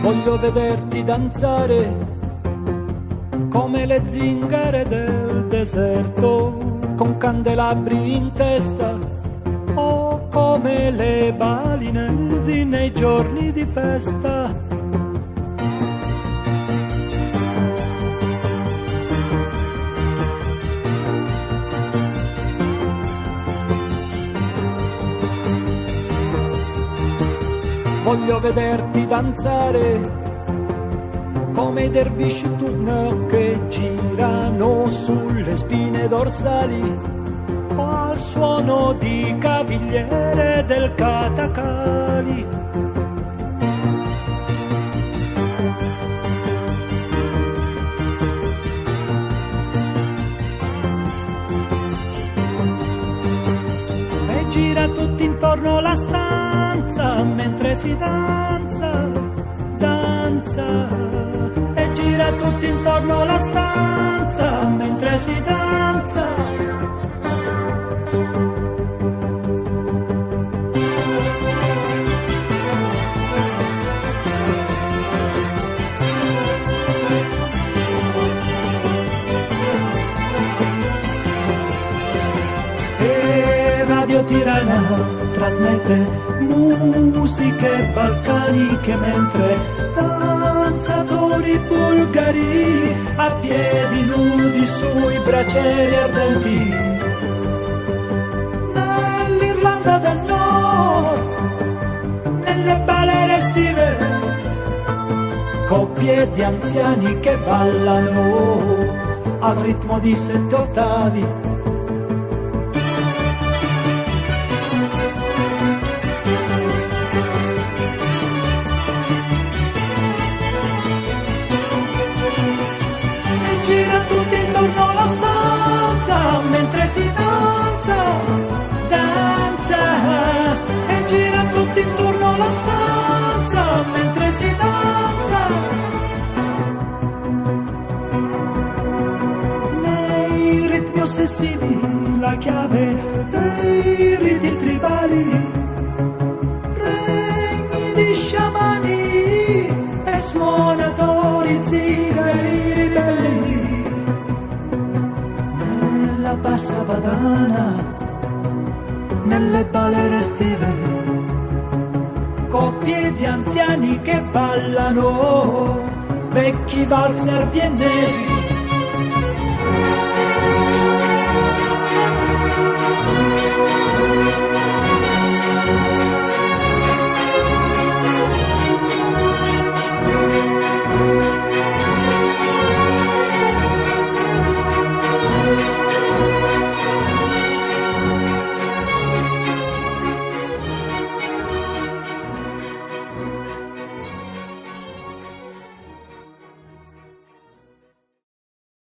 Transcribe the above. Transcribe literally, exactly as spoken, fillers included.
Voglio vederti danzare come le zingare del deserto, con candelabri in testa, o come le balinesi nei giorni di festa. Voglio vederti danzare come i dervisci turno che girano sulle spine dorsali o al suono di cavigliere del Katakali. E gira tutto intorno la stanza mentre si danza, danza, e gira tutto intorno la stanza mentre si danza. E Radio Tirana trasmette musiche balcaniche mentre danzatori bulgari a piedi nudi sui bracieri ardenti. Nell'Irlanda del Nord, nelle balere estive, coppie di anziani che ballano al ritmo di sette ottavi. Mentre si danza, danza, e gira tutto intorno la stanza mentre si danza. Nei ritmi ossessivi la chiave dei riti tribali, regni di sciamani e suonatori zingari ribelli. La bassa padana, nelle balere estive, coppie di anziani che ballano, vecchi valzer viennesi